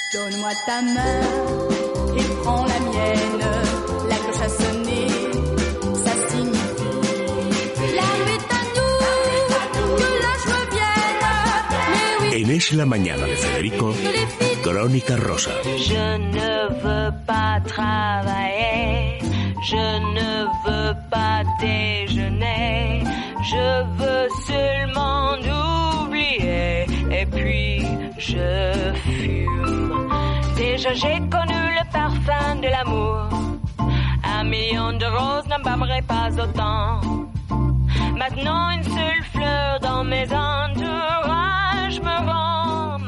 Donne-moi ta main et prends la mienne. La cloche a sonné, ça signifie la est à nous, que la joie vienne. Mais oui, En Es la Mañana de Federico, Crónica Rosa. Je ne veux pas travailler, je ne veux pas déjeuner, je veux seulement oublier, et puis je fume. Déjà j'ai connu le parfum de l'amour, 1 million de roses n'embaumerait pas autant. Maintenant une seule fleur dans mes entourages me rend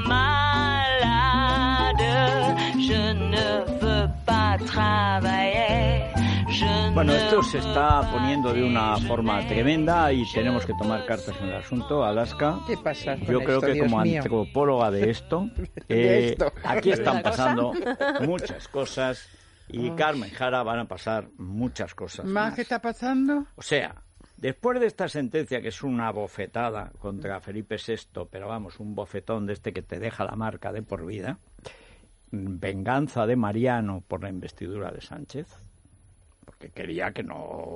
malade. Je ne veux pas travailler. Bueno, esto se está poniendo de una forma tremenda y tenemos que tomar cartas en el asunto. Alaska, ¿Qué pasa con yo creo esto, que Dios como mío? antropóloga de esto, aquí están pasando muchas cosas y Carmen Jara van a pasar muchas cosas ¿Más qué está pasando? O sea, después de esta sentencia, que es una bofetada contra Felipe VI, pero vamos, un bofetón de este que te deja la marca de por vida, venganza de Mariano por la investidura de Sánchez, porque quería que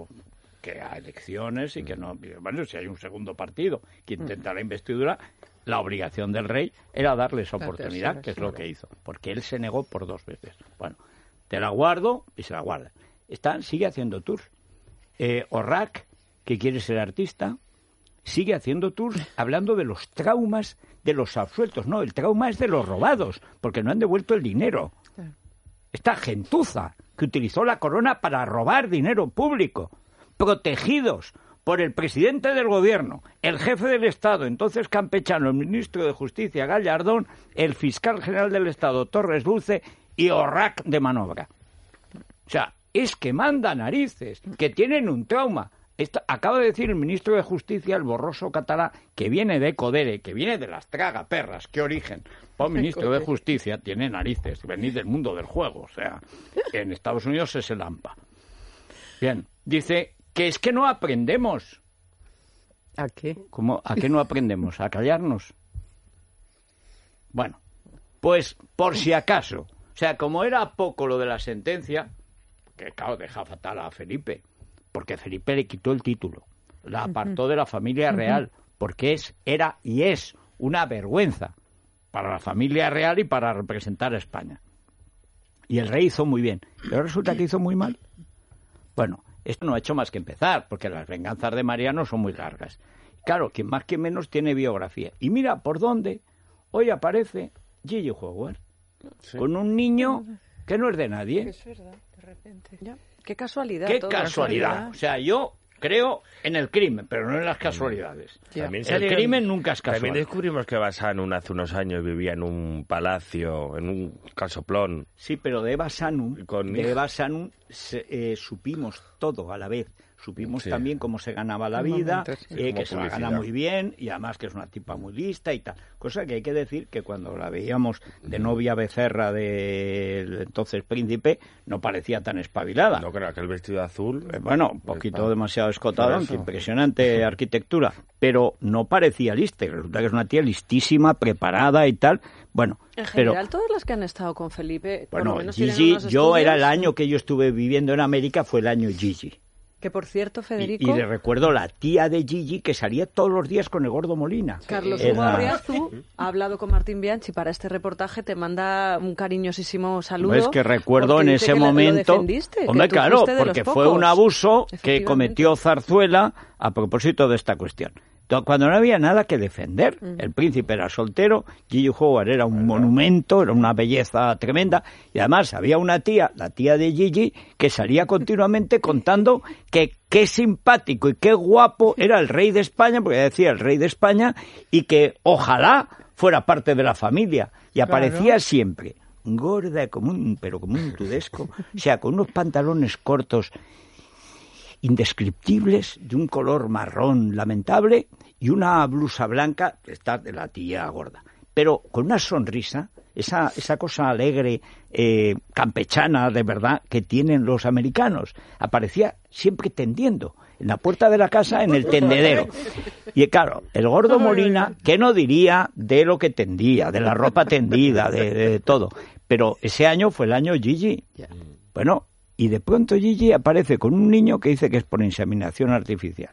a elecciones y que no... Bueno, si hay un segundo partido que intenta la investidura, la obligación del rey era darle esa oportunidad, que es lo que hizo, porque él se negó por 2 veces. Bueno, te la guardo y se la guarda. Sigue haciendo tours. Orrac, que quiere ser artista, sigue haciendo tours hablando de los traumas de los absueltos. No, el trauma es de los robados, porque no han devuelto el dinero. Esta gentuza que utilizó la corona para robar dinero público, protegidos por el presidente del gobierno, el jefe del Estado, entonces campechano, el ministro de Justicia, Gallardón, el fiscal general del Estado, Torres Dulce, y Orrac de manobra. O sea, es que manda narices, que tienen un trauma. Acaba de decir el ministro de Justicia, el borroso catalá, que viene de Codere, que viene de las tragaperras. ¿Qué origen? El ministro de Justicia tiene narices, venid del mundo del juego. O sea, en Estados Unidos es el AMPA. Bien, dice que es que no aprendemos. ¿A qué? ¿Cómo? ¿A qué no aprendemos? ¿A callarnos? Bueno, pues por si acaso. O sea, como era poco lo de la sentencia, que claro, deja fatal a Felipe, porque Felipe le quitó el título, la apartó de la familia real, porque era y es una vergüenza para la familia real y para representar a España. Y el rey hizo muy bien, pero resulta que hizo muy mal. Bueno, esto no ha hecho más que empezar, porque las venganzas de Mariano son muy largas. Claro, quien más que menos tiene biografía. Y mira por dónde hoy aparece Gigi Howard, con un niño que no es de nadie. Es verdad, de repente. Ya. Qué casualidad. ¡Qué todo, casualidad! O sea, yo creo en el crimen, pero no en las casualidades. El crimen nunca es casual. También descubrimos que Basanum hace unos años vivía en un palacio, en un casoplón. Sí, pero de Eva Sanum supimos todo a la vez. Supimos también cómo se ganaba la vida, que se la gana muy bien y además que es una tipa muy lista y tal. Cosa que hay que decir que cuando la veíamos de novia becerra del entonces príncipe no parecía tan espabilada. No creo que el vestido azul... Bueno, un poquito demasiado escotado, aunque impresionante arquitectura, pero no parecía lista. Resulta que es una tía listísima, preparada y tal. Bueno, en general, todas las que han estado con Felipe, bueno, por lo menos Gigi, tienen unos yo era el estudios. año que yo estuve viviendo en América, fue el año Gigi. Que por cierto, Federico... Y le recuerdo la tía de Gigi que salía todos los días con el gordo Molina. Carlos Hugo Arriazu ha hablado con Martín Bianchi para este reportaje, te manda un cariñosísimo saludo. Es que recuerdo en ese momento... Hombre, claro, porque fue un abuso que cometió Zarzuela a propósito de esta cuestión. Cuando no había nada que defender. El príncipe era soltero, Gigi Howard era un monumento, era una belleza tremenda, y además había una tía, la tía de Gigi, que salía continuamente contando que qué simpático y qué guapo era el rey de España, porque decía el rey de España, y que ojalá fuera parte de la familia, y aparecía siempre gorda pero como un tudesco, o sea, con unos pantalones cortos indescriptibles, de un color marrón lamentable, y una blusa blanca, esta de la tía gorda, pero con una sonrisa, esa cosa alegre, campechana de verdad, que tienen los americanos. Aparecía siempre tendiendo. en la puerta de la casa, en el tendedero. Y claro, el gordo Molina, ¿qué no diría de lo que tendía, de la ropa tendida, de todo? Pero ese año fue el año Gigi. Bueno, y de pronto Gigi aparece con un niño que dice que es por inseminación artificial.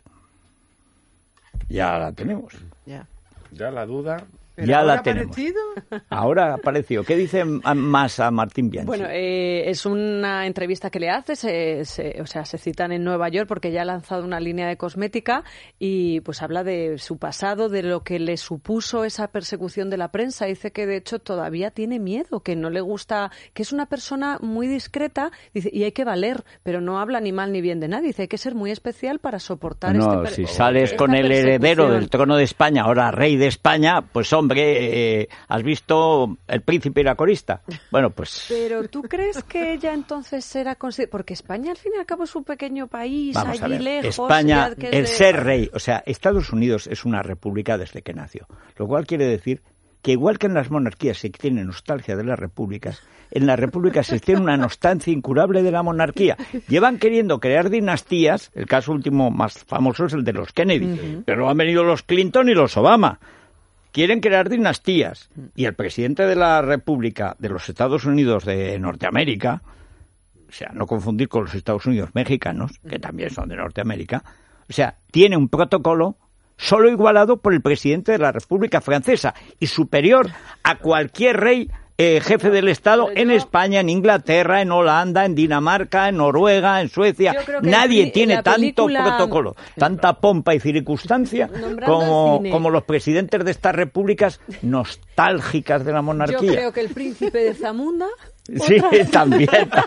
Ya la tenemos. Ya la duda... Ya la tenemos. Ahora ha aparecido. ¿Qué dice más a Martín Bianchi? Bueno, es una entrevista que le hace, se citan en Nueva York porque ya ha lanzado una línea de cosmética y pues habla de su pasado, de lo que le supuso esa persecución de la prensa. Dice que de hecho todavía tiene miedo, que no le gusta, que es una persona muy discreta, dice, y hay que valer, pero no habla ni mal ni bien de nadie. Dice, hay que ser muy especial para soportar si sales con el heredero del trono de España, ahora rey de España, pues hombre, ¿has visto El Príncipe y la Corista? Bueno, pues... Pero ¿tú crees que ella entonces era considerada? Porque España, al fin y al cabo, es un pequeño país, Vamos allí lejos. España, ser rey, o sea, Estados Unidos es una república desde que nació. Lo cual quiere decir que igual que en las monarquías se tiene nostalgia de las repúblicas, en las repúblicas se tiene una nostalgia incurable de la monarquía. Llevan queriendo crear dinastías, el caso último más famoso es el de los Kennedy, pero han venido los Clinton y los Obama. Quieren crear dinastías. Y el presidente de la República de los Estados Unidos de Norteamérica, o sea, no confundir con los Estados Unidos mexicanos, que también son de Norteamérica, o sea, tiene un protocolo solo igualado por el presidente de la República Francesa y superior a cualquier rey jefe del Estado en España, en Inglaterra, en Holanda, en Dinamarca, en Noruega, en Suecia. Nadie tiene tanto protocolo, tanta pompa y circunstancia como los presidentes de estas repúblicas nostálgicas de la monarquía. Yo creo que el príncipe de Zamunda... Sí, también.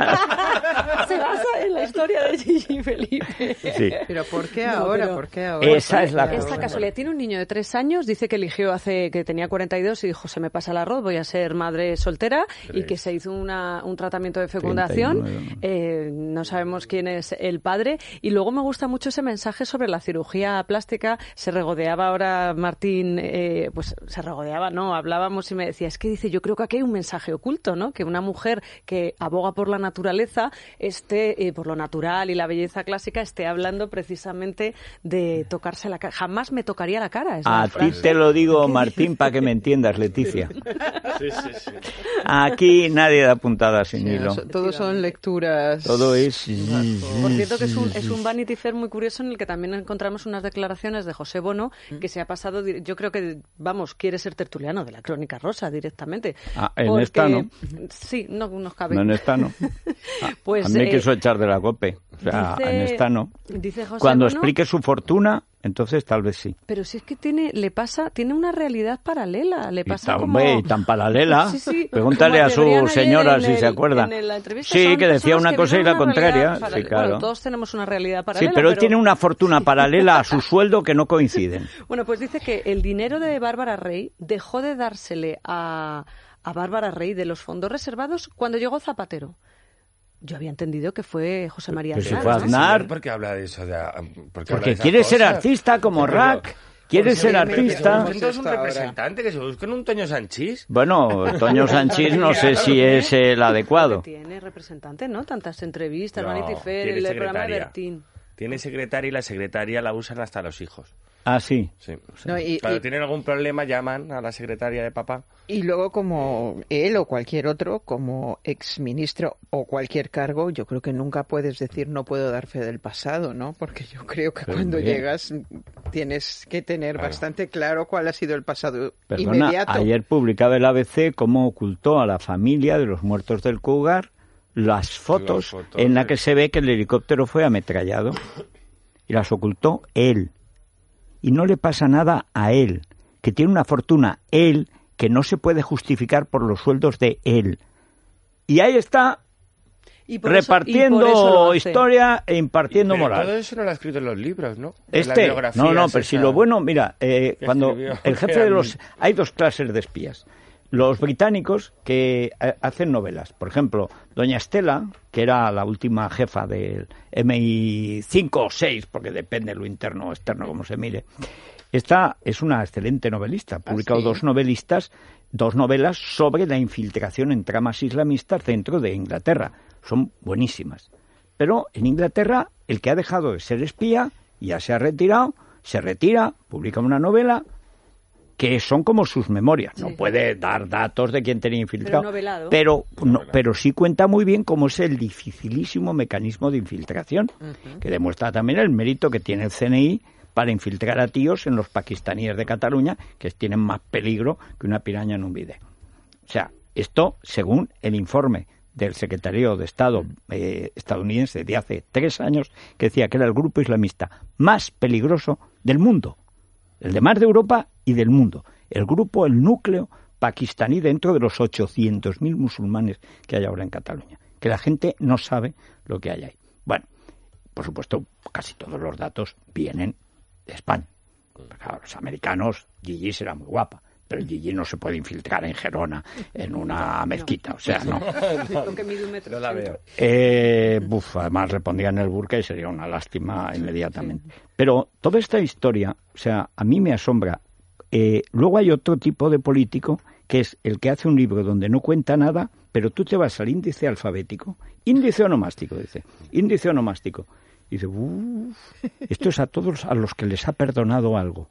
Se basa en la historia de Gigi Felipe. Sí. Pero ¿por qué ahora? pero ¿Por qué ahora? Esa es la Esta casualidad. Tiene un niño de 3 años, dice que eligió que tenía 42 y dijo, se me pasa el arroz, voy a ser madre soltera, y que se hizo un tratamiento de fecundación. 39, no sabemos quién es el padre. Y luego me gusta mucho ese mensaje sobre la cirugía plástica. Se regodeaba ahora Martín, hablábamos y me decía, es que dice, yo creo que aquí hay un mensaje oculto, ¿no? Que una mujer que aboga por la naturaleza, por lo natural y la belleza clásica, esté hablando precisamente de tocarse la cara. Jamás me tocaría la cara. A ti te lo digo, Martín, para que me entiendas, Leticia. Sí. Aquí nadie da puntada sin hilo. Todos son lecturas. Todo es... Por cierto, que es un Vanity Fair muy curioso en el que también encontramos unas declaraciones de José Bono, que se ha pasado, yo creo que, quiere ser tertuliano de la Crónica Rosa directamente. En esta no. Sí, no nos cabe. No, en esta no. Pues, a mí me quiso echar de la COPE. O sea, en esta no. Dice José Cuando Bono, explique su fortuna, entonces tal vez sí. Pero si es que tiene una realidad paralela. Le pasa y tan paralela. Sí. Pregúntale a su señora si se acuerda. Sí, que decía una cosa y la contraria. Sí, claro. Bueno, todos tenemos una realidad paralela. Sí, pero él tiene una fortuna paralela a su sueldo que no coinciden. Bueno, pues dice que el dinero de Bárbara Rey dejó de dársele a Bárbara Rey de los fondos reservados cuando llegó Zapatero. Yo había entendido que fue José María Aznar. Pero si fue Aznar. ¿Por qué habla de eso? Porque quiere ser artista como Rack. ¿Quieres ser artista? Que es un representante, que se busquen un Toño Sanchís. Bueno, Toño Sanchís no sé si es el adecuado. Tiene representante, ¿no? Tantas entrevistas, No, Vanity Fair, tiene el programa de secretaria. Bertín. Tiene secretaria y la secretaria la usan hasta los hijos. Ah, sí. Sí. No, Cuando tienen algún problema llaman a la secretaria de papá. Y luego, como él o cualquier otro, como exministro o cualquier cargo, yo creo que nunca puedes decir no puedo dar fe del pasado, ¿no? Porque yo creo que cuando llegas tienes que tener bastante claro cuál ha sido el pasado inmediato. Ayer publicaba el ABC cómo ocultó a la familia de los muertos del Cougar las fotos en las que se ve que el helicóptero fue ametrallado. Y las ocultó él. Y no le pasa nada a él, que tiene una fortuna él que no se puede justificar por los sueldos de él. Y ahí está, repartiendo historia e impartiendo moral. Todo eso no lo ha escrito en los libros, ¿no? Pero si lo bueno, mira, cuando el jefe de los... Hay dos clases de espías. Los británicos que hacen novelas. Por ejemplo, doña Estela, que era la última jefa del MI5 o 6, porque depende lo interno o externo, como se mire. Esta es una excelente novelista. Ha publicado dos novelas sobre la infiltración en tramas islamistas dentro de Inglaterra. Son buenísimas. Pero en Inglaterra, el que ha dejado de ser espía Y ya se ha retirado, se retira, publica una novela que son como sus memorias. No puede dar datos de quién tenía infiltrado, pero sí cuenta muy bien cómo es el dificilísimo mecanismo de infiltración, que demuestra también el mérito que tiene el CNI para infiltrar a tíos en los pakistaníes de Cataluña, que tienen más peligro que una piraña en un bidet. O sea, esto, según el informe del secretario de Estado estadounidense de hace 3 años, que decía que era el grupo islamista más peligroso del mundo, el de más de Europa y del mundo, el núcleo pakistaní dentro de los 800.000 musulmanes que hay ahora en Cataluña, que la gente no sabe lo que hay ahí. Bueno, por supuesto, casi todos los datos vienen de España. Claro, los americanos, Gigi será muy guapa, pero Gigi no se puede infiltrar en Gerona, en una mezquita, o sea, no. No la veo. Además le pondrían el burka y sería una lástima inmediatamente. Pero toda esta historia, o sea, a mí me asombra. Luego hay otro tipo de político, que es el que hace un libro donde no cuenta nada, pero tú te vas al índice alfabético, índice onomástico, dice, y dice, esto es a todos a los que les ha perdonado algo.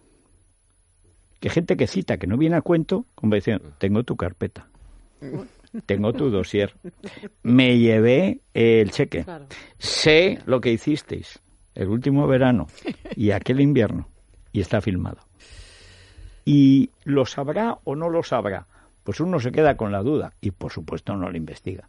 Que gente que cita, que no viene a cuento, como diciendo, tengo tu carpeta, tengo tu dossier, me llevé el cheque, sé lo que hicisteis el último verano y aquel invierno, y está filmado. ¿Y lo sabrá o no lo sabrá? Pues uno se queda con la duda y, por supuesto, no lo investiga.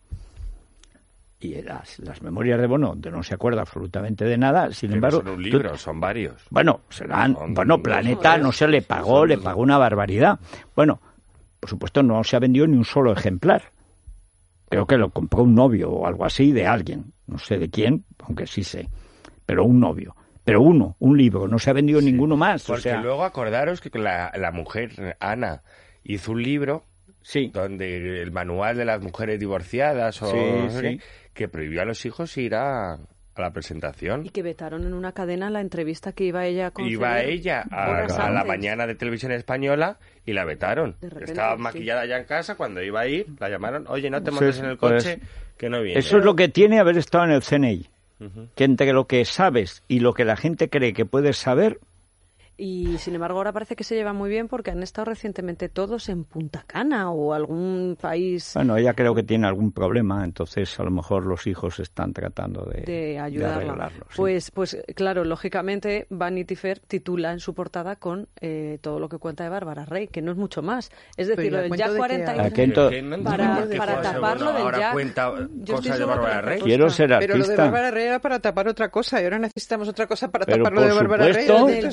Y las memorias de Bono, donde no se acuerda absolutamente de nada, sin embargo... No son un libro, son varios. Bueno, Planeta no se le pagó una barbaridad. Bueno, por supuesto no se ha vendido ni un solo ejemplar. Creo que lo compró un novio o algo así de alguien, no sé de quién, aunque sí sé, pero un novio. Pero un libro, no se ha vendido ninguno más. Porque luego acordaros que la mujer, Ana, hizo un libro donde el manual de las mujeres divorciadas que prohibió a los hijos ir a la presentación. Y que vetaron en una cadena la entrevista que iba ella a conceder. Iba ella a la mañana de Televisión Española y la vetaron. Estaba maquillada ya en casa, cuando iba a ir, la llamaron, oye, no te montes en el coche, que no viene. Eso es lo que tiene haber estado en el CNI. Que entre lo que sabes y lo que la gente cree que puedes saber... Y sin embargo ahora parece que se lleva muy bien porque han estado recientemente todos en Punta Cana o algún país... Bueno, ella creo que tiene algún problema, entonces a lo mejor los hijos están tratando de ayudarla. Pues claro, lógicamente Vanity Fair titula en su portada con todo lo que cuenta de Bárbara Rey, que no es mucho más. Es decir, lo del ya 41 para taparlo del ya... cuenta cosas de Bárbara Rey. Quiero ser artista. Pero lo de Bárbara Rey era para tapar otra cosa y ahora necesitamos otra cosa para tapar lo de Bárbara Rey.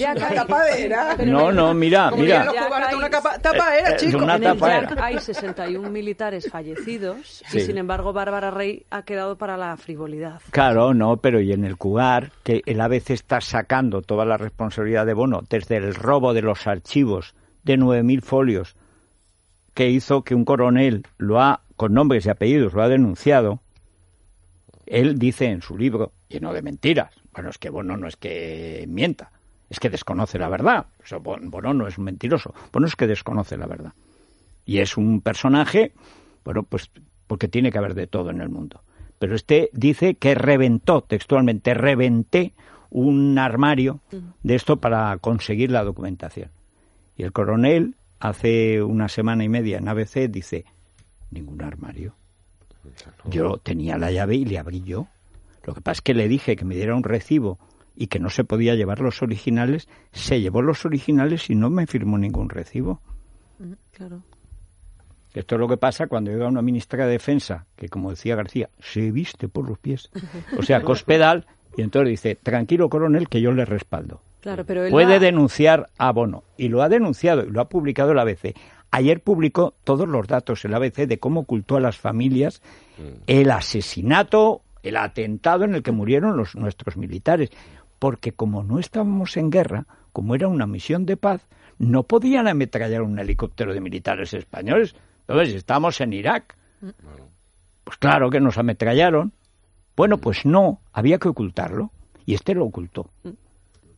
No, mira. Una tapadera, chico. En el Jack hay 61 militares fallecidos y sin embargo Bárbara Rey ha quedado para la frivolidad. Claro, no, pero y en el Cugar, que el ABC está sacando toda la responsabilidad de Bono desde el robo de los archivos de 9.000 folios que hizo que un coronel con nombres y apellidos lo ha denunciado. Él dice en su libro, lleno de mentiras, bueno, es que Bono no es que mienta, es que desconoce la verdad. O sea, Bono no es un mentiroso. Bono es que desconoce la verdad. Y es un personaje, bueno, pues porque tiene que haber de todo en el mundo. Pero dice que reventé un armario de esto para conseguir la documentación. Y el coronel, hace una semana y media en ABC, dice, ningún armario. Yo tenía la llave y le abrí yo. Lo que pasa es que le dije que me diera un recibo y que no se podía llevar los originales, se llevó los originales y no me firmó ningún recibo. Claro. Esto es lo que pasa cuando llega una ministra de Defensa, que como decía García, se viste por los pies. O sea, Cospedal, y entonces dice, tranquilo coronel, que yo le respaldo. Claro, pero él puede denunciar a Bono. Y lo ha denunciado, y lo ha publicado el ABC. Ayer publicó todos los datos el ABC de cómo ocultó a las familias el asesinato, el atentado en el que murieron nuestros militares. Porque como no estábamos en guerra, como era una misión de paz, no podían ametrallar un helicóptero de militares españoles. Entonces, estábamos en Irak. Pues claro que nos ametrallaron. Bueno, pues no, había que ocultarlo. Y lo ocultó.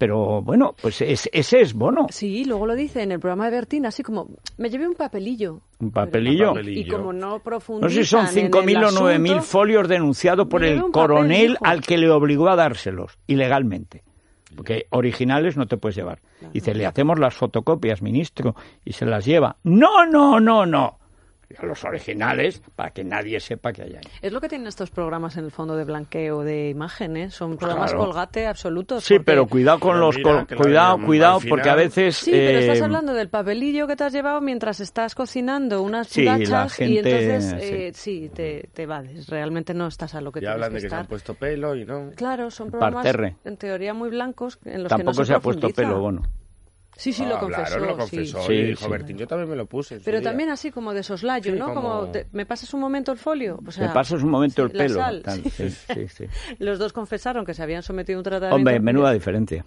Pero bueno, pues ese es Bono. Sí, luego lo dice en el programa de Bertín, así como, me llevé un papelillo. ¿Un papelillo? Y como no profundizan. No sé si son 5.000 o 9.000 folios denunciados por el coronel al que le obligó a dárselos, ilegalmente. Porque originales no te puedes llevar. Claro. Dice, le hacemos las fotocopias, ministro, y se las lleva. ¡No! A los originales, para que nadie sepa que hay ahí. Es lo que tienen estos programas en el fondo de blanqueo de imágenes. Son programas colgate absolutos. Sí, pero cuidado con los... Cuidado, porque a veces... Sí, pero estás hablando del papelillo que te has llevado mientras estás cocinando unas pirachas y entonces te evades. Realmente no estás a lo que tienes que estar. Y hablan de que se han puesto pelo y no... Claro, son programas en teoría muy blancos en los Tampoco que no se ha puesto pelo, Bono. Sí, lo confesó. Claro, lo confesó sí. Y dijo, Bertín, yo también me lo puse. Pero también así como de soslayo, ¿no? Como ¿me pasas un momento el folio? O sea, me pasas un momento el pelo. Sal. Sí. Los dos confesaron que se habían sometido a un tratamiento. Hombre, menuda diferencia.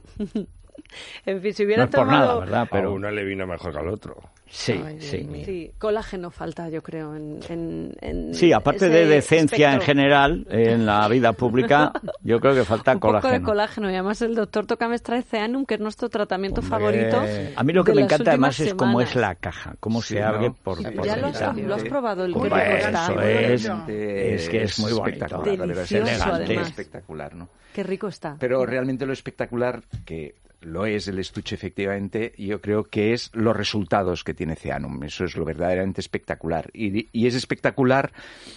En fin, si hubieran no es por tomado... nada, ¿verdad? Pero a uno le vino mejor que al otro. Sí, colágeno falta, yo creo. Sí, aparte de decencia en general, en la vida pública, yo creo que falta colágeno. Un poco de colágeno. Y además el doctor Tocames trae Ceanum, que es nuestro tratamiento favorito. A mí lo que me encanta además es cómo es la caja, cómo se abre por ya lo has probado, el que rico está. Es que es muy bonito. Delicioso, además. Espectacular, ¿no? Qué rico está. Pero realmente lo espectacular, que lo es el estuche efectivamente, yo creo que es los resultados que tiene Ceanum. Eso es lo verdaderamente espectacular. Y es espectacular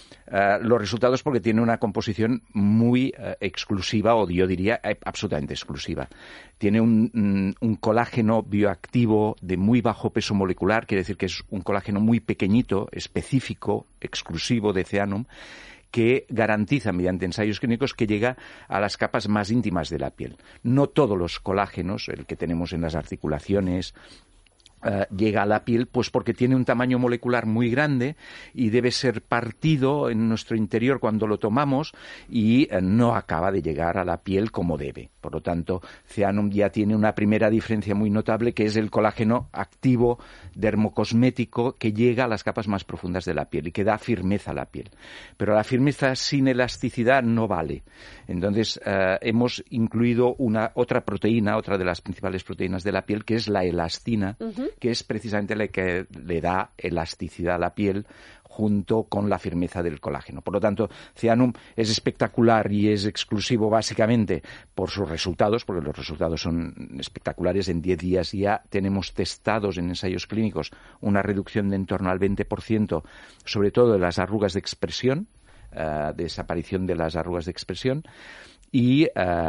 los resultados porque tiene una composición muy exclusiva, o yo diría absolutamente exclusiva. Tiene un colágeno bioactivo de muy bajo peso molecular, quiere decir que es un colágeno muy pequeñito, específico, exclusivo de Ceanum, que garantiza mediante ensayos clínicos que llega a las capas más íntimas de la piel. No todos los colágenos, el que tenemos en las articulaciones, llega a la piel, pues porque tiene un tamaño molecular muy grande y debe ser partido en nuestro interior cuando lo tomamos y no acaba de llegar a la piel como debe. Por lo tanto, Ceanum ya tiene una primera diferencia muy notable, que es el colágeno activo dermocosmético que llega a las capas más profundas de la piel y que da firmeza a la piel. Pero la firmeza sin elasticidad no vale. Entonces, hemos incluido otra proteína, otra de las principales proteínas de la piel, que es la elastina, que es precisamente la que le da elasticidad a la piel junto con la firmeza del colágeno. Por lo tanto, Ceanum es espectacular y es exclusivo básicamente por sus resultados, porque los resultados son espectaculares. En 10 días ya tenemos testados en ensayos clínicos una reducción de en torno al 20%, sobre todo de las arrugas de expresión, desaparición de las arrugas de expresión. Y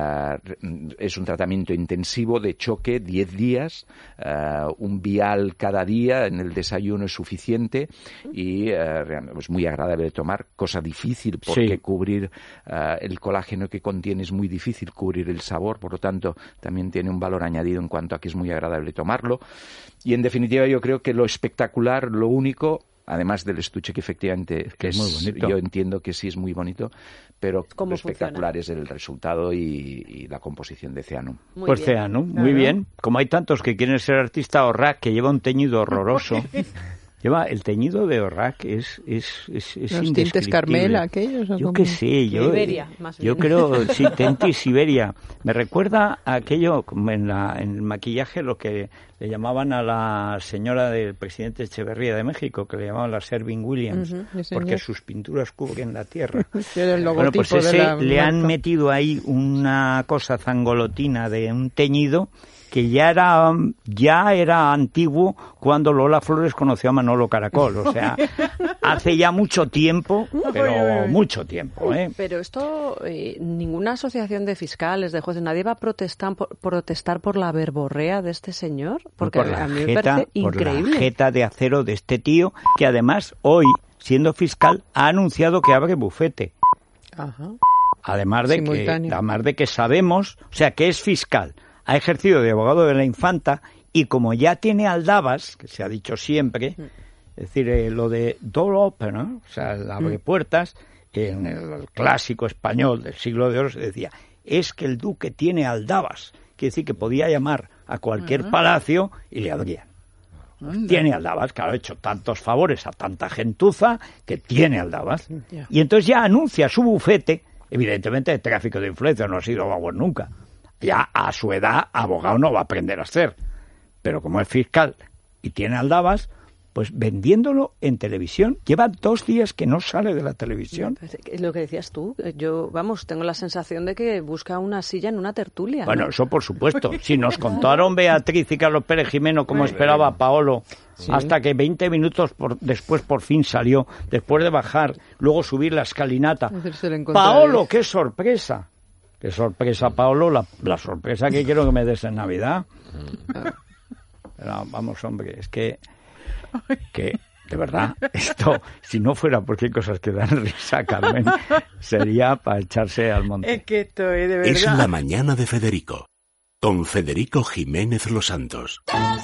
es un tratamiento intensivo de choque, 10 días, un vial cada día en el desayuno es suficiente y es muy agradable de tomar, cosa difícil porque cubrir el colágeno que contiene es muy difícil, cubrir el sabor, por lo tanto también tiene un valor añadido en cuanto a que es muy agradable tomarlo. Y en definitiva yo creo que lo espectacular, lo único, además del estuche que efectivamente es muy bonito, yo entiendo que sí es muy bonito, pero lo espectacular es el resultado y la composición de Ceanum. Pues Ceanum, muy bien. Como hay tantos que quieren ser artista, Orrac, que lleva un teñido horroroso. El teñido de Orrac es los tintes Carmela, aquellos. Yo qué sé, Siberia, más bien. Yo creo, sí, Tenti Siberia. Me recuerda a aquello, en el maquillaje, lo que le llamaban a la señora del presidente Echeverría de México, que le llamaban la Sherwin Williams, porque sus pinturas cubren la tierra. Bueno, pues le han metido ahí una cosa zangolotina de un teñido que ya era antiguo cuando Lola Flores conoció a Manolo Caracol, o sea, hace ya mucho tiempo, pero mucho tiempo, ¿eh? Pero esto, ninguna asociación de fiscales, de jueces, nadie va a protestar por la verborrea de este señor, porque a mí me parece increíble. Por la jeta de acero de este tío, que además hoy, siendo fiscal, ha anunciado que abre bufete. Ajá. Además de que sabemos, o sea, que es fiscal, ha ejercido de abogado de la infanta y como ya tiene aldabas, que se ha dicho siempre, es decir, lo de door opener, o sea, el abre puertas, en el clásico español del siglo de oro se decía, es que el duque tiene aldabas, quiere decir que podía llamar a cualquier palacio y le abrían. Tiene aldabas, claro, ha hecho tantos favores a tanta gentuza que tiene aldabas. Y entonces ya anuncia su bufete, evidentemente de tráfico de influencia, no ha sido vagón nunca. Ya a su edad, abogado no va a aprender a ser. Pero como es fiscal y tiene aldabas, pues vendiéndolo en televisión. Lleva 2 días que no sale de la televisión. Es lo que decías tú. Yo, tengo la sensación de que busca una silla en una tertulia. Bueno, ¿no? eso por supuesto. Si nos contaron Beatriz y Carlos Pérez Jimeno cómo esperaba Paolo, hasta que 20 minutos después por fin salió, después de bajar, luego subir la escalinata. Paolo, qué sorpresa. Qué sorpresa, Paolo, la sorpresa que quiero que me des en Navidad. Pero, vamos, hombre, es que de verdad, esto, si no fuera porque hay cosas que dan risa, Carmen, sería para echarse al monte. Es que esto es de verdad. Es la mañana de Federico, con Federico Jiménez Los Santos.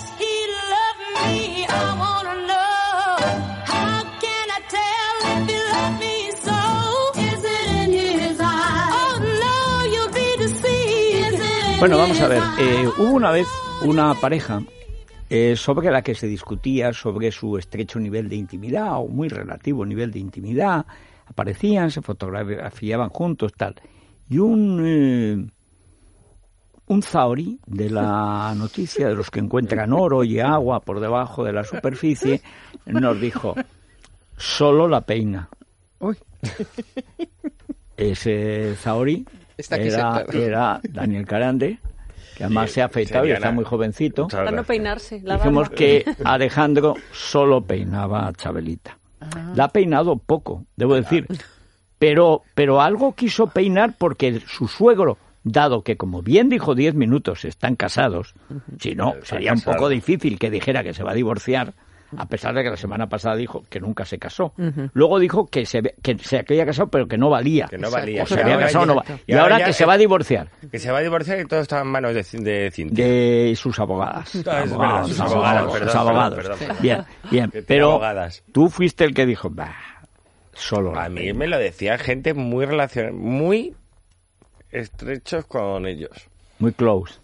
Bueno, vamos a ver, hubo una vez una pareja sobre la que se discutía sobre su estrecho nivel de intimidad o muy relativo nivel de intimidad. Aparecían, se fotografiaban juntos, tal. Y un zahorí de la noticia, de los que encuentran oro y agua por debajo de la superficie, nos dijo, solo la peina. Uy. Ese zahorí era Daniel Carande, que además se ha afeitado y está muy jovencito. Para no peinarse. Dijimos que Alejandro solo peinaba a Chabelita. La ha peinado poco, debo decir. Pero algo quiso peinar porque su suegro, dado que, como bien dijo 10 minutos, están casados, si no, sería un poco difícil que dijera que se va a divorciar, a pesar de que la semana pasada dijo que nunca se casó. Luego dijo que se había casado, pero que no valía. Que no valía. O se había casado, no valía. Y ahora que se va a divorciar. Que se va a divorciar y todo está en manos de Cintia. De sus abogadas. Sus abogados. Perdón. Bien. Pero tú fuiste el que dijo, solo. A mí me lo decía gente muy muy estrechos con ellos. Muy close.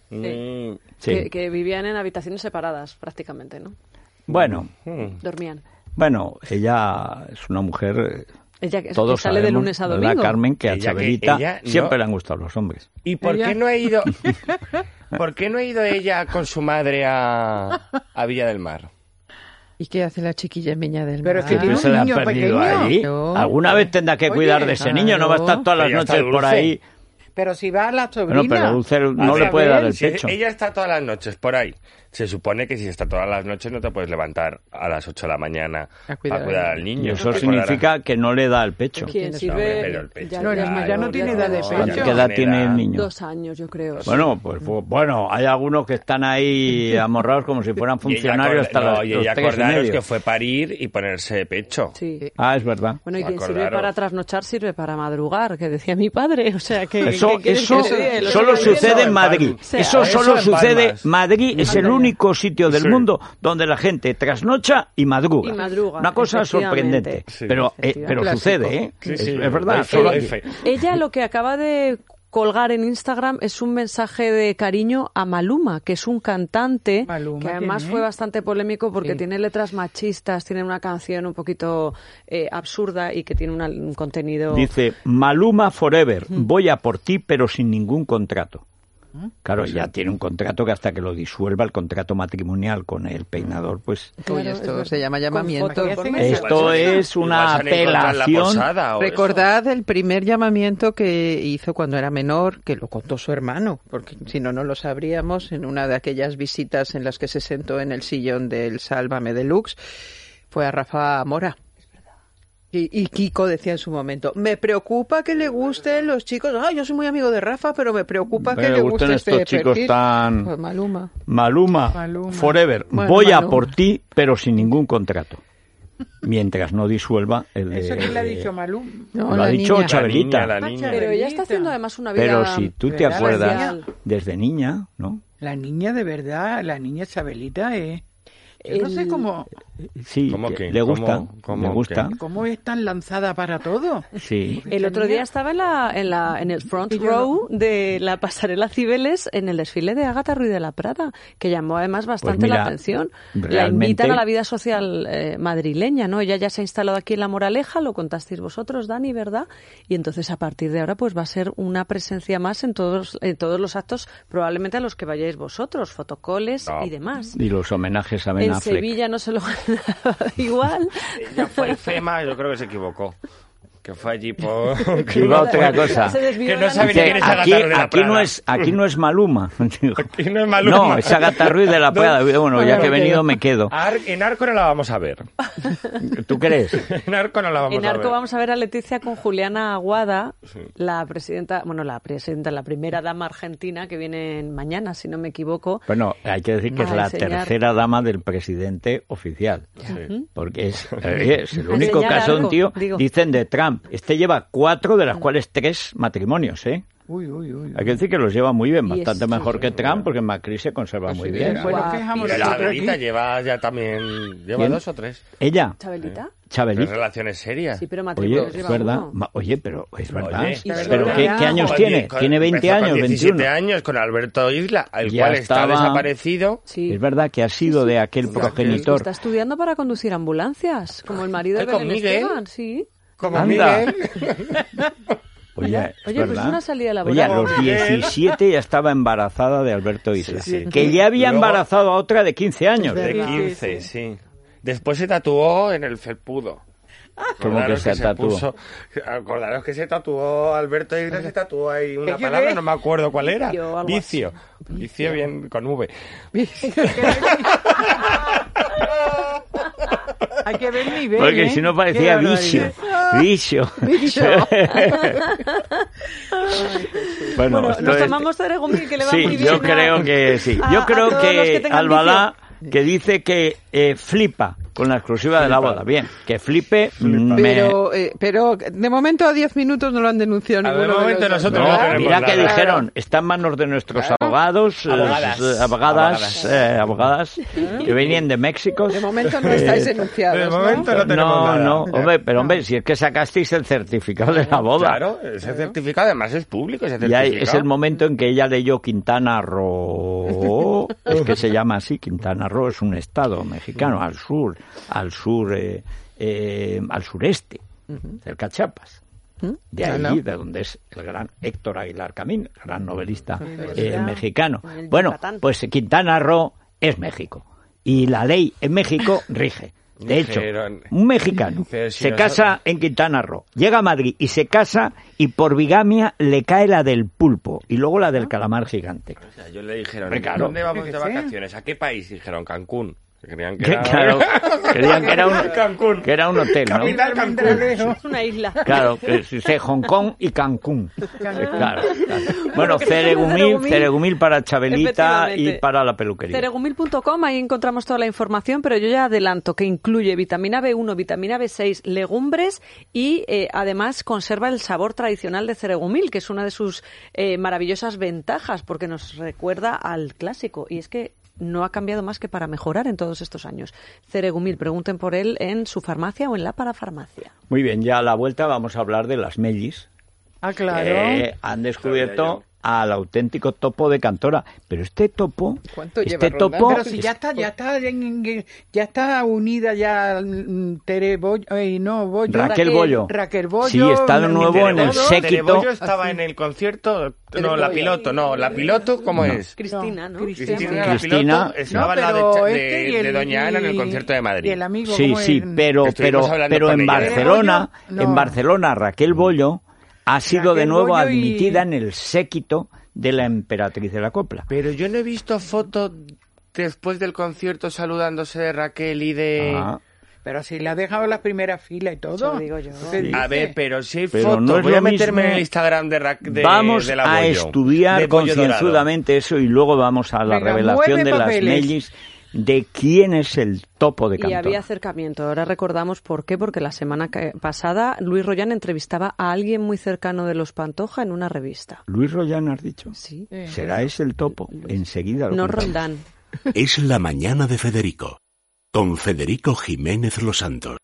Sí. Que vivían en habitaciones separadas, prácticamente, ¿no? Bueno. Dormían. Bueno, ella es una mujer... Ella que todos sale sabemos, de lunes a domingo. ¿verdad, Carmen? Que a Chabelita siempre no... le han gustado los hombres. ¿Y por qué no ha ido? ¿Por qué no ha ido ella con su madre a Villa del Mar? ¿Y qué hace la chiquilla en Viña del Mar? Pero es que tú se la has perdido allí. No. Alguna vez tendrá que cuidar de ese niño, no va a estar todas las noches por ahí. Pero si va a la sobrina... Bueno, pero Dulce no le puede dar el pecho. Ella está todas las noches por ahí. Se supone que si está todas las noches no te puedes levantar a las 8 de la mañana para cuidar al niño. Y eso significa que no le da el pecho. ¿Quién sirve? Pero el pecho. Ya no tiene edad de pecho. ¿Qué edad tiene el niño? 2 años, yo creo. Bueno, pues hay algunos que están ahí amorrados como si fueran funcionarios hasta los 3 y medio. Que fue parir y ponerse pecho. Sí. Ah, es verdad. Bueno, y quien sirve para trasnochar sirve para madrugar, que decía mi padre. O sea, que eso solo sucede en Madrid. Eso solo sucede. Madrid es el único sitio del mundo donde la gente trasnocha y madruga. Una cosa sorprendente. Sí, pero sucede, ¿eh? Es verdad. Ella lo que acaba de colgar en Instagram es un mensaje de cariño a Maluma, que es un cantante que además fue bastante polémico porque tiene letras machistas, tiene una canción un poquito absurda y que tiene un contenido... Dice, Maluma forever, voy a por ti pero sin ningún contrato. Claro, ya tiene un contrato que hasta que lo disuelva el contrato matrimonial con el peinador, pues... Claro, esto se llama llamamiento. Esto es una apelación. Recordad el primer llamamiento que hizo cuando era menor, que lo contó su hermano, porque si no, no lo sabríamos, en una de aquellas visitas en las que se sentó en el sillón del Sálvame Deluxe, fue a Rafa Mora. Y Kiko decía en su momento, me preocupa que le gusten los chicos. Yo soy muy amigo de Rafa, pero me preocupa que le gusten estos chicos tan... Pues Maluma, forever. Bueno, voy a por ti, pero sin ningún contrato. Mientras no disuelva el de... ¿Eso quién le ha dicho Maluma? No, lo ha dicho Chabelita. La niña. Pero ella está haciendo además una vida... Pero si tú te acuerdas, desde niña, ¿no? La niña de verdad, la niña Chabelita, Yo no sé cómo... Sí, le gusta. ¿Cómo? Le gusta. ¿Cómo es tan lanzada para todo? Sí. El otro día estaba en el front row de la pasarela Cibeles en el desfile de Ágata Ruiz de la Prada, que llamó además bastante la atención. La invitan a la vida social madrileña, ¿no? Ella ya se ha instalado aquí en La Moraleja, lo contasteis vosotros, Dani, ¿verdad? Y entonces a partir de ahora pues va a ser una presencia más en todos los actos, probablemente a los que vayáis vosotros, fotocoles y demás. Y los homenajes a Ben En Affleck. Sevilla no se lo igual. Ya fue el FEMA, yo creo que se equivocó. Que fue allí por... Que iba otra cosa. Que no sabe ni quién es Ágata Ruiz de la Prada. Aquí no es Maluma. Aquí no es Maluma. No, es Ágata Ruiz de la Prada. Bueno, ya que he venido me quedo. En Arco no la vamos a ver. ¿Tú crees? En Arco no la vamos a ver. En Arco vamos a ver a Leticia con Juliana Aguada, la primera dama argentina que viene mañana, si no me equivoco. Bueno, hay que decir que es la tercera dama del presidente oficial. Sí. Porque es el único caso de un tío, dicen de Trump. Este lleva 4, de las cuales 3 matrimonios, ¿eh? Uy. Hay que decir que los lleva muy bien, bastante mejor que Trump, porque Macri se conserva muy bien. Y la Chabelita lleva 2 o 3. ¿Ella? ¿Chabelita? ¿Chabelita? Relaciones serias. Sí, pero matrimonios Oye, es verdad. Oye, pero es verdad. ¿Pero qué años tiene? ¿Tiene 20 años, 21? 17 años con Alberto Isla, el cual está desaparecido. Sí. Es verdad que ha sido de aquel progenitor. Está estudiando para conducir ambulancias, como el marido de Belén Esteban, sí. Como Miguel. Oye, pues una salida laboral. Oye, a los 17 ya estaba embarazada de Alberto Isla. Sí. Que ya había embarazado a otra de 15 años. De 15, sí. Después se tatuó en el felpudo. ¿Cómo que se tatuó? Acordaros que se tatuó Alberto Isla, se tatuó ahí una palabra, no me acuerdo cuál era. Vicio. Vicio bien con V. Hay que ver nivel. Porque si no parecía vicio. Bueno, nos tomamos ceregumil, que le va muy bien. Sí, yo creo que sí. Yo creo que Albalá, que dice que flipa con la exclusiva de la boda. Bien, que flipe. Pero de momento a 10 minutos no lo han denunciado ninguno. De momento nosotros no tenemos mira nada. Que dijeron, está en manos de nuestros abogadas que venían de México. De momento no estáis denunciados. De momento no tenemos nada. No, hombre, si es que sacasteis el certificado de la boda. Claro, ese certificado además es público. Ese ya es el momento en que ella leyó Quintana Roo, es que se llama así, Quintana Roo es un estado mexicano al sureste, cerca de Chiapas. De ahí, de donde es el gran Héctor Aguilar Camín, el gran novelista mexicano. Bueno, pues Quintana Roo es México. Y la ley en México rige. De hecho, un mexicano se casa en Quintana Roo, llega a Madrid y se casa, y por bigamia le cae la del pulpo y luego la del calamar gigante. O sea, yo le dijeron, ¿dónde vamos de vacaciones? ¿A qué país? Dijeron, Cancún. Querían que era un hotel, ¿no? Cancún. Una isla. Claro, que Hong Kong y Cancún. Claro. Bueno, Ceregumil para Chabelita y para la peluquería. Ceregumil.com, ahí encontramos toda la información, pero yo ya adelanto que incluye vitamina B1, vitamina B6, legumbres y además conserva el sabor tradicional de Ceregumil, que es una de sus maravillosas ventajas, porque nos recuerda al clásico, y es que no ha cambiado más que para mejorar en todos estos años. Ceregumil, pregunten por él en su farmacia o en la parafarmacia. Muy bien, ya a la vuelta vamos a hablar de las mellis. Ah, claro. Han descubierto al auténtico topo de Cantora. Pero este topo... ¿Cuánto este lleva topo? Pero si ya está unida ya Tere Bollo, Raquel Bollo. Raquel Bollo. Sí, está de nuevo en el séquito. Tere Bollo estaba en el concierto... la piloto, ¿cómo es? Cristina, ¿no? Cristina estaba la de Doña Ana en el concierto de Madrid. Y el amigo, sí, pero en Barcelona Raquel Bollo ha sido de nuevo admitida en el séquito de la emperatriz de la copla. Pero yo no he visto fotos después del concierto saludándose de Raquel y de... Pero si le ha dejado la primera fila y todo. Digo yo. Sí. A ver, pero si hay fotos, no voy a meterme en el Instagram de vamos de la Bollo, a estudiar concienzudamente eso y luego vamos a la revelación de las mellis de quién es el topo de Cantora. Y había acercamiento. Ahora recordamos por qué, porque la semana pasada Luis Rollán entrevistaba a alguien muy cercano de los Pantoja en una revista. ¿Luis Rollán has dicho? Sí. ¿Será ese el topo? Enseguida lo No contamos. Roldán. Es la mañana de Federico. con Federico Jiménez Los Santos.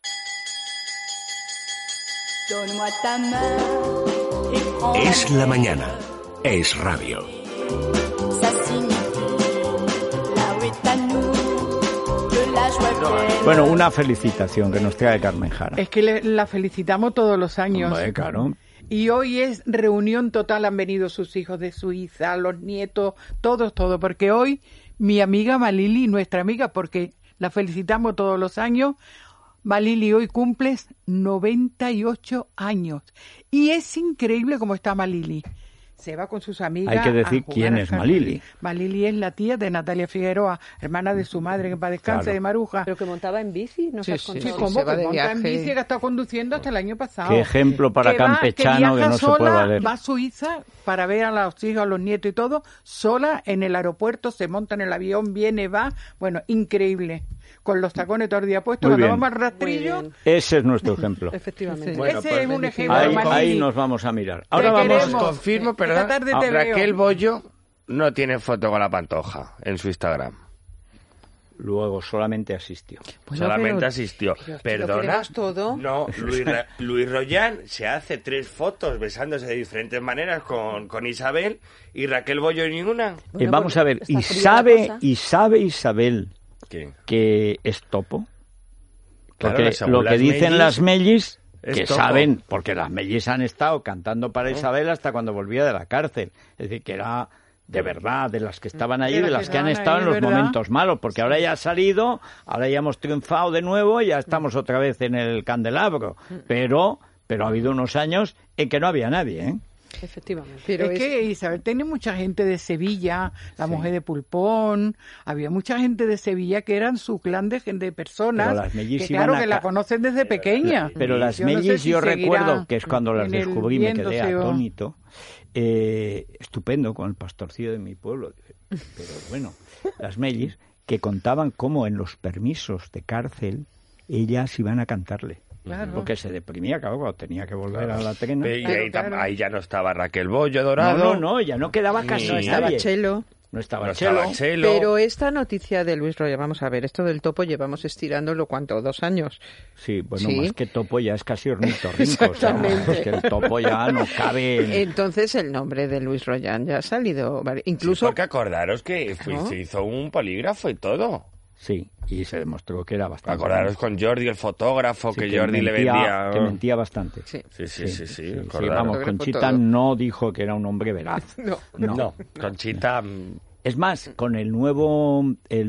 Donne-moi ta main et prends Es la mañana. Es radio. Ça signifie la rue est à nous, que la joie vienne. Bueno, una felicitación que nos trae Carmen Jara. Es que la felicitamos todos los años. Hombre, claro. Y hoy es reunión total, han venido sus hijos de Suiza, los nietos, todos, porque hoy mi amiga Malili, nuestra amiga, porque la felicitamos todos los años, Malili, hoy cumples 98 años. Y es increíble cómo está Malili. Se va con sus amigas. Hay que decir a jugar quién al es jardín. Malili. Malili es la tía de Natalia Figueroa, hermana de su madre, que para descanse, Claro. de Maruja. Pero que montaba en bici, no Sí, has sí, contado. Sí, ¿cómo? se va Que de monta en viaje. bici, que ha estado conduciendo hasta el año pasado. Qué ejemplo para campechano que viaja no se sola, puede valer. Va a Suiza para ver a los hijos, a los nietos y todo, sola en el aeropuerto, se monta en el avión, viene, va. Bueno, increíble. Con los tacones todo el día puestos, Muy cuando bien. vamos al rastrillo. Muy bien. Ese es nuestro ejemplo. Efectivamente. Sí. Bueno, Ese pues es un ejemplo. Ahí, Malili. ahí nos vamos a mirar. Te Ahora vamos. queremos. Confirmo, Esta perdón. tarde te veo. Raquel Bollo no tiene foto con la Pantoja en su Instagram. Luego solamente asistió. Bueno, Solamente pero- asistió. pero Perdona. ¿lo creemos todo? No, Luis Rollán se hace 3 fotos besándose de diferentes maneras con Isabel y Raquel Bollo ninguna. Bueno, Vamos a ver, está ¿y fría sabe, la cosa. Isabel ¿Qué? que es topo? Claro, Porque según lo que las dicen Mellis, las Mellis, es que topo. saben, porque las Mellis han estado cantando para Isabel hasta cuando volvía de la cárcel. Es decir, que era de verdad, de las que estaban allí, de las que han estado en los momentos malos, porque ahora ya ha salido, ahora ya hemos triunfado de nuevo, ya estamos otra vez en el candelabro. Pero ha habido unos años en que no había nadie, ¿eh? Efectivamente. Pero es que Isabel tiene mucha gente de Sevilla, la mujer de Pulpón, había mucha gente de Sevilla que eran su clan de personas Pero las Mellis que iban claro a que la conocen desde pequeña. Pero Y las yo no sé Mellis si yo seguirá recuerdo, que es cuando las en el descubrí, me quedé viéndose o- atónito. Estupendo con el pastorcillo de mi pueblo. Pero bueno, las Mellis que contaban cómo en los permisos de cárcel ellas iban a cantarle. Claro. Porque se deprimía, claro, cuando tenía que volver a la trena. Y Claro. ahí ya no estaba Raquel Bollo Dorado. No, ya no quedaba casi No estaba nadie. Chelo. No estaba No Chelo. estaba Chelo. Pero esta noticia de Luis Roya, vamos a ver, esto del topo llevamos estirándolo, ¿cuánto? 2 años. Sí, bueno, Sí. más que topo ya es casi ornitorrinco. O sea, Exactamente. es que el topo ya no cabe en... Entonces el nombre de Luis Royan ya ha salido, vale, Sí, incluso porque acordaros que se hizo un polígrafo y todo. Sí, y se demostró que era bastante... Acordaros con Jordi, el fotógrafo, Sí, que Jordi le mentía- vendía. Que mentía bastante. sí. Sí, acordaros. Vamos, Fotógrafo Conchita todo. no dijo que era un hombre veraz. No. No, Conchita. Es más, con el nuevo,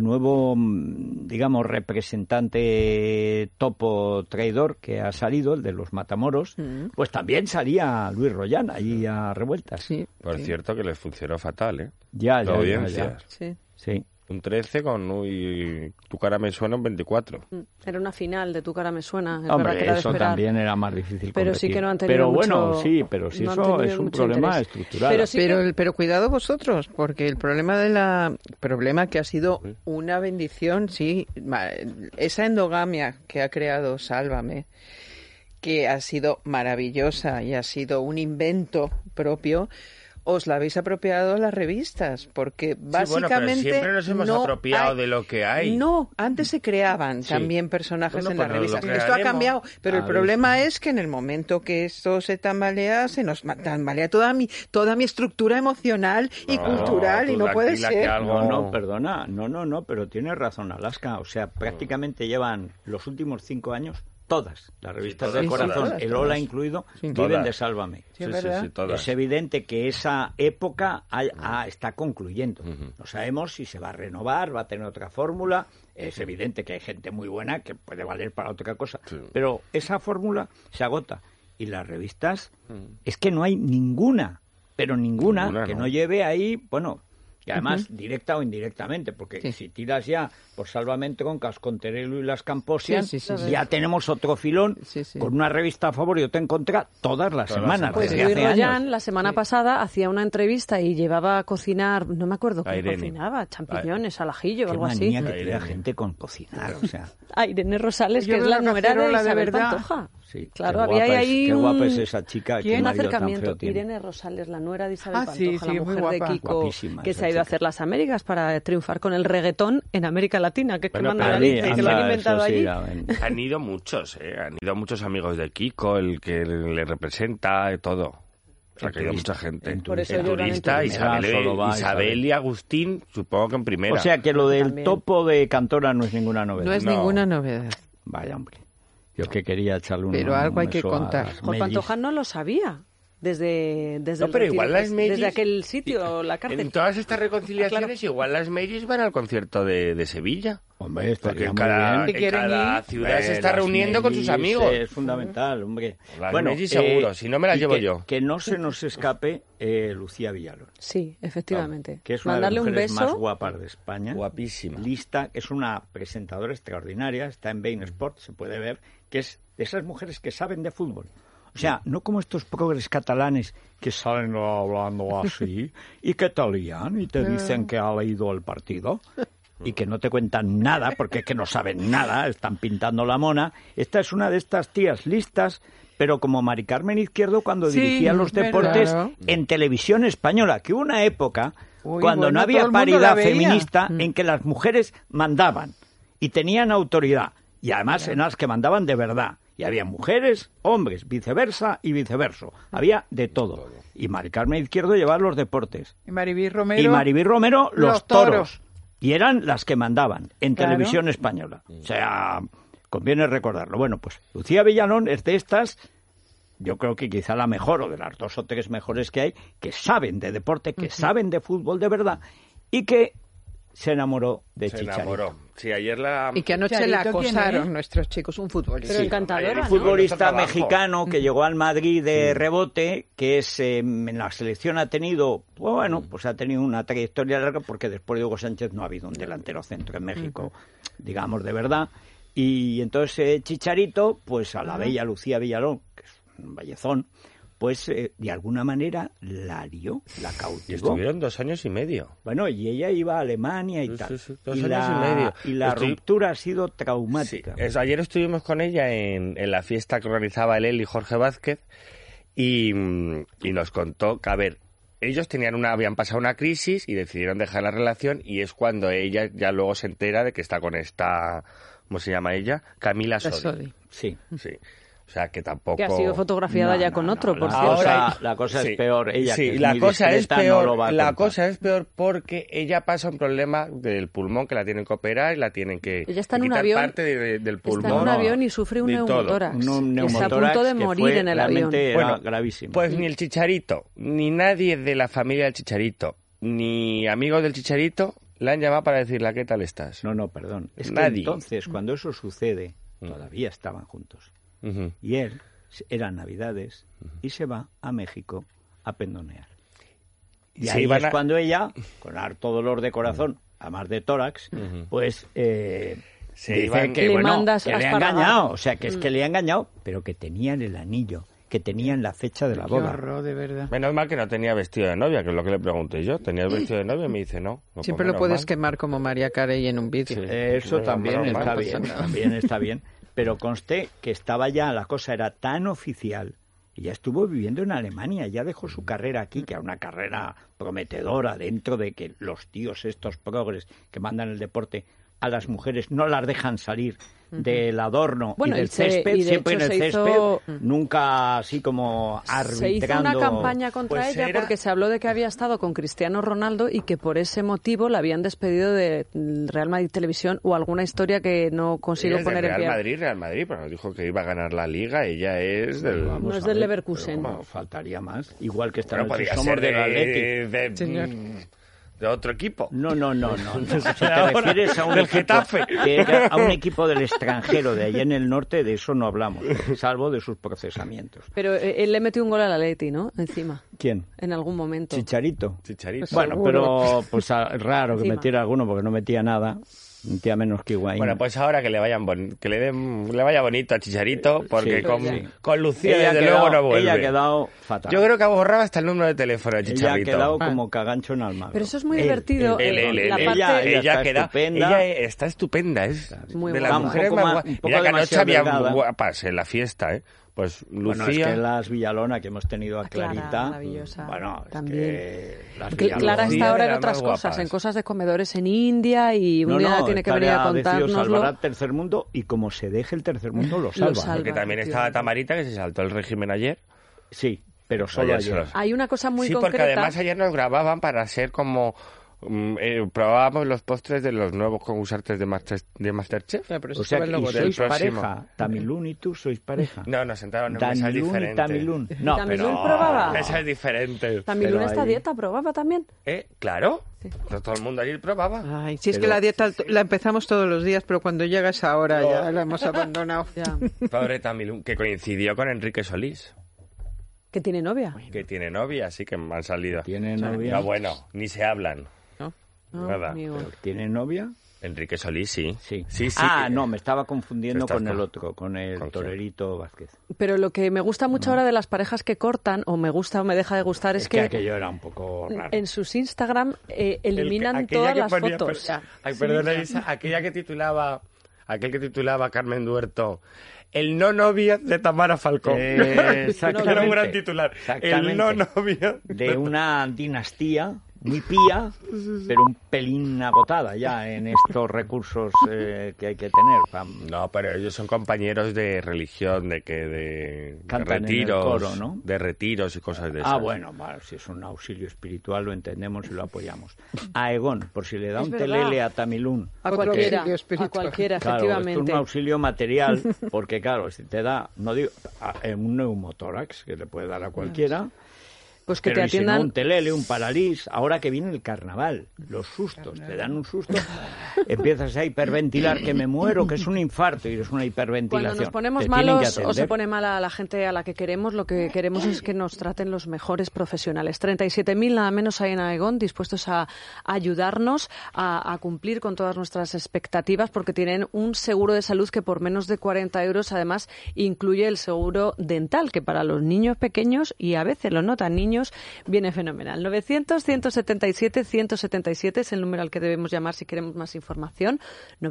digamos, representante topo traidor que ha salido, el de los Matamoros, pues también salía Luis Rollán ahí a revueltas. Sí, Por sí, cierto, que les funcionó fatal, ¿eh? Ya, La audiencia. sí. Sí. Un 13 con uy, Tu cara me suena un 24. Era una final de Tu cara me suena. Es verdad que Hombre, era de eso esperar. también era más difícil Pero sí competir. que no han tenido Pero bueno, mucho- sí, pero sí no han eso tenido es un mucho problema interés. estructural. Pero sí que- Pero cuidado vosotros, porque el problema problema que ha sido una bendición, sí, esa endogamia que ha creado Sálvame, que ha sido maravillosa y ha sido un invento propio, os la habéis apropiado las revistas, porque básicamente pero siempre nos hemos no apropiado de lo que hay. No, antes se creaban Sí. también personajes Bueno, en pues las lo revistas. Esto ha crearemos. cambiado, pero el A ver, problema es que en el momento que esto se tambalea, se nos tambalea toda mi estructura emocional y No, cultural, y tú no puede tranquila que ser. algo- No, perdona, no, pero tienes razón, Alaska. O sea, prácticamente llevan los últimos 5 años todas las revistas todas, del corazón, todas, el todas. Ola incluido, viven Todas. de Sálvame. Sí, es verdad. todas. Es evidente que esa época está concluyendo. No sabemos si se va a renovar, va a tener otra fórmula. Es evidente que hay gente muy buena que puede valer para otra cosa. Sí. Pero esa fórmula se agota. Y las revistas, es que no hay ninguna, pero ninguna que ¿no? no lleve ahí, bueno, y además directa o indirectamente, porque Sí. si tiras ya por Sálvame Troncas con Terelu y las Camposian, Sí, sí, sí, ya tenemos otro filón Sí, sí. con una revista a favor y otra en contra todas las semanas. Pues desde Luis hace Rollán años. la semana pasada hacía una entrevista y llevaba a cocinar, no me acuerdo A qué Irene. cocinaba, champiñones, al ajillo o Qué algo así. manía que Irene. tiene la gente con cocinar, o sea. A Irene Rosales, Yo que es veo la la nuera de cacerola de Isabel verdad. Pantoja. Sí, claro, había ahí qué guapa es esa chica. un acercamiento. Irene Rosales, la nuera de Isabel Pantoja, la mujer de Kiko, guapísima, que se ha ido a hacer las Américas para triunfar con el reggaetón en América Latina, que es que manda la lista y que lo han inventado allí. Han ido muchos, han ido muchos amigos de Kiko, el que le representa, todo. O sea, que ha ido mucha gente. Por eso el turista, Isabel y Agustín, supongo que en primera. O sea, que lo del topo de Cantora no es ninguna novedad. No es ninguna novedad. Vaya, hombre. Yo que quería echarle un... Pero algo hay que contar. Juan Pantoja no lo sabía. Desde aquel sitio, la cárcel. En todas estas reconciliaciones, igual las Meris van al concierto de Sevilla. Hombre, porque cada ciudad se está reuniendo con sus amigos. Es fundamental, hombre. Las Meris seguro, si no me las llevo yo. Que no se nos escape Lucía Villalón. Sí, efectivamente. Que es una Mandarle de las mujeres un beso. más guapas de España. Guapísima. Lista, es una presentadora extraordinaria, está en Bein Sport, se puede ver, que es de esas mujeres que saben de fútbol. O sea, no como estos progres catalanes que salen hablando así y que te lían y te dicen que ha leído el partido y que no te cuentan nada porque es que no saben nada, están pintando la mona. Esta es una de estas tías listas, pero como Mari Carmen Izquierdo cuando dirigía los deportes en televisión española, que hubo una época cuando no había paridad feminista en que las mujeres mandaban y tenían autoridad y además en las que mandaban de verdad. Y había mujeres, hombres, viceversa y viceversa. Había de todo. Y Mari Carmen Izquierdo llevaba los deportes. Y Maribí Romero los toros. Y eran las que mandaban en televisión española. O sea, conviene recordarlo. Bueno, pues Lucía Villalón es de estas, yo creo que quizá la mejor, o de las 2 o 3 mejores que hay, que saben de deporte, que saben de fútbol de verdad, y que se enamoró de Chicharito. Sí, ayer y que anoche la acosaron nuestros chicos, un futbolista. Pero encantadora, un futbolista mexicano que llegó al Madrid de rebote, que es en la selección ha tenido, pues ha tenido una trayectoria larga porque después de Hugo Sánchez no ha habido un delantero centro en México, digamos de verdad. Y entonces Chicharito, pues a la bella Lucía Villalón, que es un bellezón, pues de alguna manera la lió, la cautivó. Y estuvieron 2 años y medio. Bueno, y ella iba a Alemania y tal. Sí, 2 años y medio. Y la ruptura ha sido traumática. Sí. Ayer estuvimos con ella en la fiesta que organizaba él y Jorge Vázquez y nos contó que, a ver, ellos habían pasado una crisis y decidieron dejar la relación y es cuando ella ya luego se entera de que está con esta, ¿cómo se llama ella? Camila Sodi. Sí. O sea, que tampoco... Que ha sido fotografiada ya con otro, por cierto. La cosa es peor. Ella, sí, que es la muy cosa es discreta, peor. No lo va a la contar. cosa es peor porque ella pasa un problema del pulmón que la tienen que operar y la tienen que ella está en un quitar avión, parte del pulmón. Está en un avión y sufre un neumotórax. Está a punto de morir en el avión. Bueno, gravísimo. Pues ni el Chicharito, ni nadie de la familia del Chicharito, ni amigos del Chicharito le han llamado para decirle ¿qué tal estás? No, perdón. Es nadie. Que entonces, cuando eso sucede, todavía estaban juntos. Y él... eran Navidades y se va a México a pendonear. Y ahí es cuando ella, con harto dolor de corazón, además de tórax, pues dice que, le ha engañado. O sea, que es que le ha engañado, pero que tenían el anillo, que tenían la fecha de la boda. Qué horror, de verdad. Menos mal que no tenía vestido de novia, que es lo que le pregunté yo. ¿Tenías vestido de novia? Y me dice no. Siempre lo puedes quemar como María Carey en un vídeo. Sí, eso también está bien, también está bien. Pero conste que estaba ya, la cosa era tan oficial, y ya estuvo viviendo en Alemania, ya dejó su carrera aquí, que era una carrera prometedora, dentro de que los tíos estos progres que mandan el deporte a las mujeres no las dejan salir del adorno y del césped, siempre en el césped, nunca así como arbitrando. Se hizo una campaña contra ella porque se habló de que había estado con Cristiano Ronaldo y que por ese motivo la habían despedido de Real Madrid Televisión o alguna historia que no consigo poner en pie. Real Madrid, pero nos dijo que iba a ganar la Liga, ella es del... No es del Leverkusen. Pero, faltaría más, igual que esta noche somos del Atleti. ¿De otro equipo? No. Si te refieres a un Getafe, a un equipo del extranjero de allá en el norte, de eso no hablamos, salvo de sus procesamientos. Pero él le metió un gol al Atleti, ¿no? Encima. ¿Quién? En algún momento. Chicharito. Pues bueno, pero pues raro que Encima. metiera alguno porque no metía nada. Tía menos que Higuaín. Bueno, pues ahora que le vaya bonito a Chicharito, porque con Lucía ella desde luego no vuelve. Ella ha quedado fatal. Yo creo que ha borrado hasta el número de teléfono de Chicharito. Ella ha quedado como cagancho en Almagro. Pero eso es muy divertido. Ella está estupenda. Ella está estupenda, es muy de las mujeres más guapas. Mira que anoche había guapas en la fiesta, ¿eh? Pues Lucía... Bueno, es que las Villalona que hemos tenido a Clarita... Clara, maravillosa. Bueno, es también. que las Villalona... Clara está ahora en otras cosas, en cosas de comedores en India y un día tiene que venir a contárnoslo. Salvar al tercer mundo y como se deje el tercer mundo lo salva. Porque también estaba Tamarita que se saltó el régimen ayer. Sí, pero solo ayer. Hay una cosa muy concreta... Sí, porque además ayer nos grababan para ser como... probábamos los postres de los nuevos concursantes de Masterchef. O sea, que sois pareja. Tamilún y tú sois pareja. No, nos sentaron en mesas diferentes. Tamilún. No, ¿Tamilún probaba? Mesas diferentes. ¿Tamilún esta dieta probaba también? Claro. Sí. Todo el mundo ayer probaba. Ay, si es que la dieta la empezamos todos los días, pero cuando llega esa hora ya la hemos abandonado. Pobre Tamilún, que coincidió con Enrique Solís. ¿Que tiene novia? Que tiene novia, así que han salido. ¿Tiene novia? No, bueno, ni se hablan. Nada. ¿Tiene novia? Enrique Solís, sí. Sí. No, me estaba confundiendo con el otro, con el torerito Vázquez. Pero lo que me gusta mucho ahora de las parejas que cortan, o me gusta o me deja de gustar, es que aquello era un poco raro. En sus Instagram eliminan todas las fotos. Perdona, Isa, aquel que titulaba Carmen Duerto... El no novia de Tamara Falcón. Exactamente. Era un gran titular. El no novia de una dinastía muy pía, pero un pelín agotada ya en estos recursos que hay que tener. No, pero ellos son compañeros de religión, de retiros, coro, ¿no? De retiros y cosas de esas. Bueno, si es un auxilio espiritual lo entendemos y lo apoyamos. A Egón, por si le da un telele a Tamilún. A cualquiera, efectivamente. Claro, esto es un auxilio material, porque claro, si te da, no digo, un neumotórax, que le puede dar a cualquiera... Pues que pero te atiendan... si no, un telele, un paralís, ahora que viene el carnaval, los sustos, te dan un susto, empiezas a hiperventilar, que me muero, que es un infarto y es una hiperventilación. Cuando nos ponemos malos o se pone mala a la gente a la que queremos, lo que queremos es que nos traten los mejores profesionales. 37.000 nada menos hay en Aegon dispuestos a ayudarnos a cumplir con todas nuestras expectativas porque tienen un seguro de salud que por menos de 40 euros además incluye el seguro dental, que para los niños pequeños y a veces los no tan niños viene fenomenal. 900-177-177 es el número al que debemos llamar si queremos más información.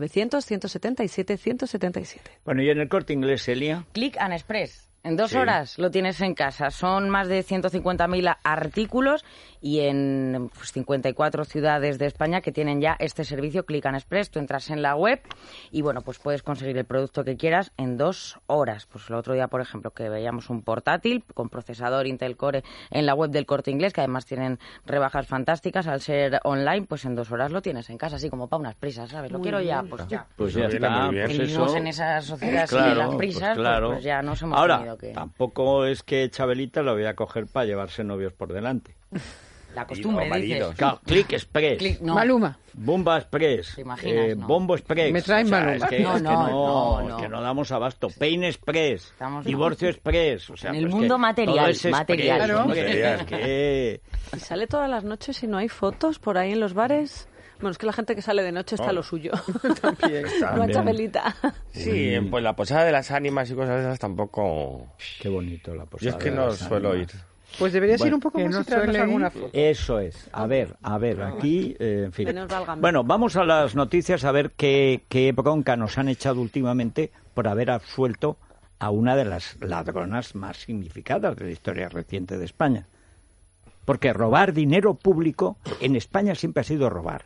900-177-177. Bueno, y en el Corte Inglés, Elia. Click and Express. En 2 horas lo tienes en casa. Son más de 150.000 artículos y en 54 ciudades de España que tienen ya este servicio Click and Express. Tú entras en la web y bueno, pues puedes conseguir el producto que quieras en 2 horas. Pues el otro día, por ejemplo, que veíamos un portátil con procesador Intel Core en la web del Corte Inglés, que además tienen rebajas fantásticas al ser online, pues en 2 horas lo tienes en casa, así como para unas prisas, ¿sabes? Lo quiero ya, pues ya. Pues ya está. Pues vivimos en esa sociedad sin las prisas, pues ya nos hemos tenido que... Tampoco es que Chabelita lo voy a coger para llevarse novios por delante. La costumbre, dices. Claro, Click Express. Maluma. Bomba Express. ¿Te imaginas? No. Bombo Express. Me traen Maluma. Es que no damos abasto. Pain Express. Divorcio Express. O sea, en el mundo material. Claro. Y sale todas las noches y no hay fotos por ahí en los bares. Bueno, es que la gente que sale de noche está lo suyo. También. Una Chabelita. Sí, pues la posada de las ánimas y cosas de esas tampoco... Qué bonito la posada. Yo es que no suelo ir. Pues deberías ir un poco más y traernos alguna foto. Eso es. A ver, aquí, en fin. Bueno, vamos a las noticias a ver qué bronca nos han echado últimamente por haber absuelto a una de las ladronas más significadas de la historia reciente de España. Porque robar dinero público en España siempre ha sido robar.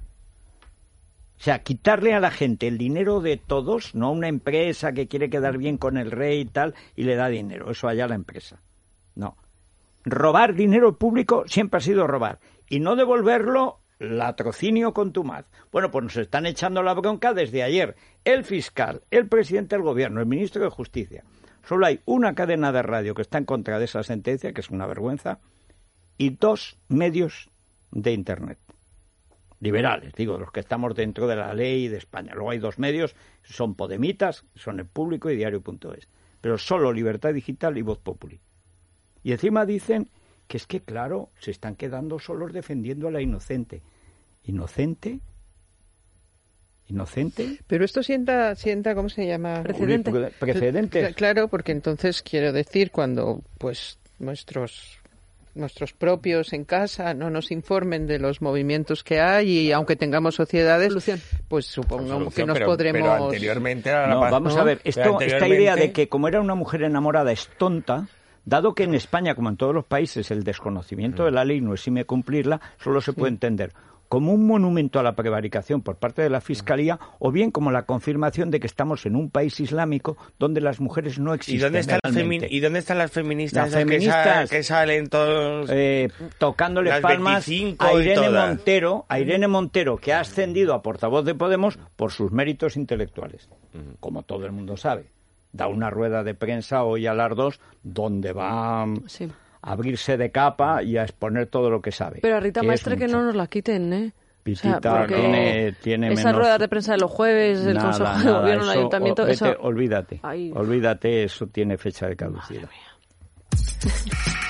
O sea, quitarle a la gente el dinero de todos, no a una empresa que quiere quedar bien con el rey y tal, y le da dinero. Eso allá la empresa. No. Robar dinero público siempre ha sido robar. Y no devolverlo, latrocinio contumaz. Bueno, pues nos están echando la bronca desde ayer. El fiscal, el presidente del gobierno, el ministro de Justicia. Solo hay una cadena de radio que está en contra de esa sentencia, que es una vergüenza, y 2 medios de Internet. Liberales, digo, los que estamos dentro de la ley de España. Luego hay 2 medios, son Podemitas, son El Público y Diario.es. Pero solo Libertad Digital y Voz Populi. Y encima dicen que es que, claro, se están quedando solos defendiendo a la inocente. ¿Inocente? inocente. Pero esto sienta ¿cómo se llama? Precedentes. Claro, porque entonces quiero decir, cuando pues nuestros propios en casa no nos informen de los movimientos que hay, y aunque tengamos sociedades, pues supongo que nos podremos... Pero anteriormente... Vamos a ver, esta idea de que como era una mujer enamorada es tonta, dado que en España, como en todos los países, el desconocimiento de la ley no exime cumplirla, solo se puede entender como un monumento a la prevaricación por parte de la Fiscalía, o bien como la confirmación de que estamos en un país islámico donde las mujeres no existen. ¿Y dónde están las feministas? Las feministas que salen todos... tocándole palmas a Irene Montero, que ha ascendido a portavoz de Podemos por sus méritos intelectuales, como todo el mundo sabe. Da una rueda de prensa hoy a las 2 donde va... abrirse de capa y a exponer todo lo que sabe. Pero a Rita Maestre que no nos la quiten, ¿eh? Pitita tiene esas menos... ruedas de prensa de los jueves, el Consejo de Gobierno, el Ayuntamiento... Olvídate, eso tiene fecha de caducidad.